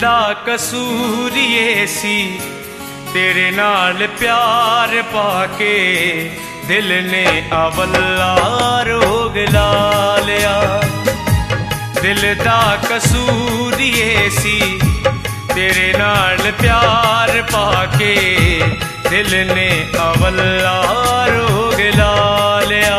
दा कसूर ये सी तेरे नाल प्यार पाके दिल ने अवल्ला रोग ला लिया। दिल दा कसूर ये सी तेरे नाल प्यार पाके दिल ने अवल्ला रोग ला लिया।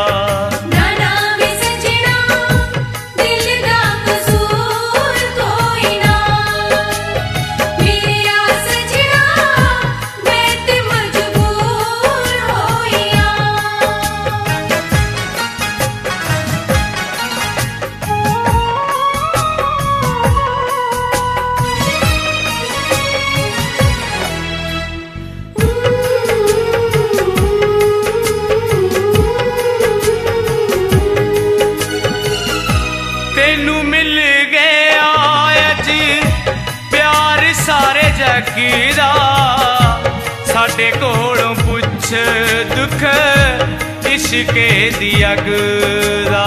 तेनू मिल गया अज प्यार सारे जग दा, साडे कोलों पुछ दुख इश्के दी अग दा।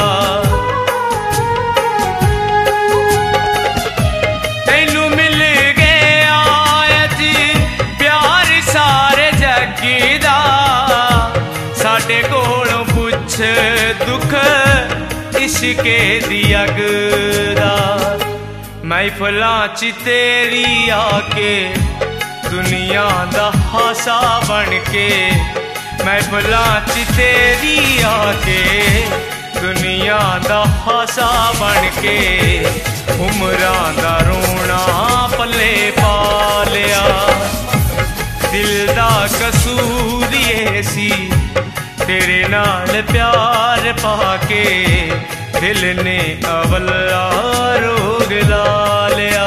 तेनू मिल गया अज प्यार सारे जग दा, साडे कोलों पुछ दुख इश्के दी अग दा। महफिलां च तेरी आके दुनिया दा हासा बन के, महफिलां च तेरी आके दुनिया दा हासा बन के उमरां दा रोना पल्ले पा लिया। दिल दा कसूर ये सी तेरे नाल प्यार पाके दिल ने अवल्ला रोग ला लिया।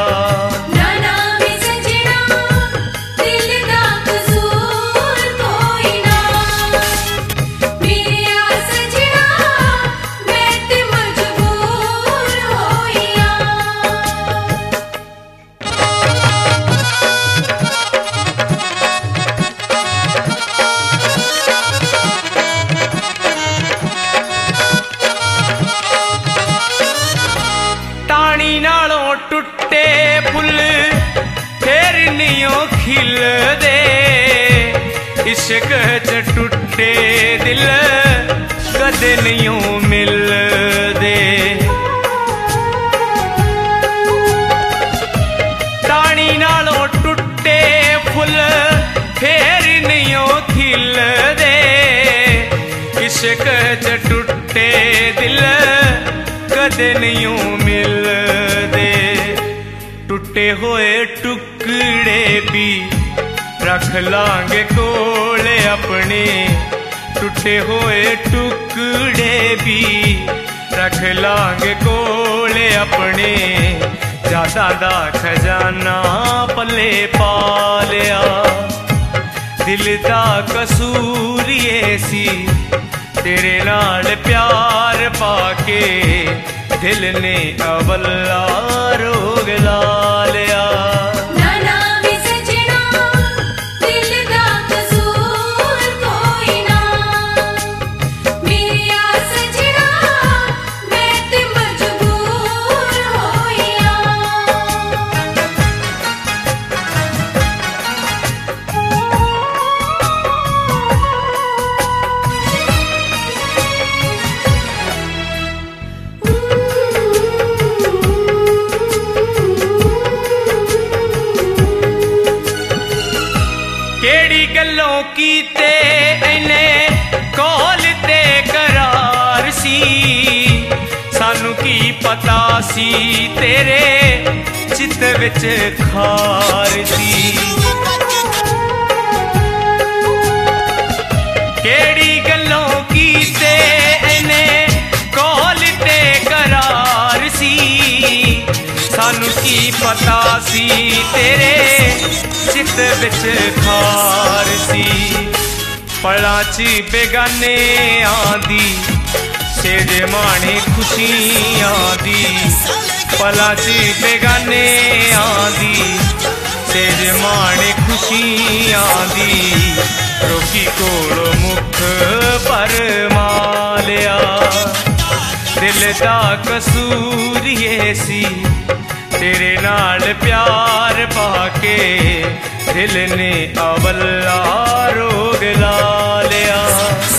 टुटे फुल फिर नहीं खिलदे, इश्क च टुटे दिल कदे नहीं मिलदे। तानी नालों टुटे फुल फिर नहीं खिलदे, इश्क च टुटे दिल कदे नहीं मिलदे। टुटे होए टुकड़े भी रख लांगे कोले अपने, टुटे होए टुकड़े भी रख लांगे कोले अपने। जादा दा खजाना पल्ले पा लिया। दिल दा कसूर ये सी तेरे नाल प्यार पाके दिल ने अवल्ला रोग ला लिया। केड़ी गल्लों कीते इने कौल ते करार सी, सानू की पता सी तेरे चित विच खार सी। केड़ी गल्लों कीते इने कौल ते करार सी, सानू की पता सी तेरे चित विच खार सी। पला च बेगाने आंदी सेज माणे खुशियां दी, पला च बेगाने आंदी सेज माणे खुशियां दी। रोकी कोल मुख पर मालिया, दिल दा कसूर ये सी तेरे नाल प्यार पाके दिल ने अवल्ला रोग ला लिया।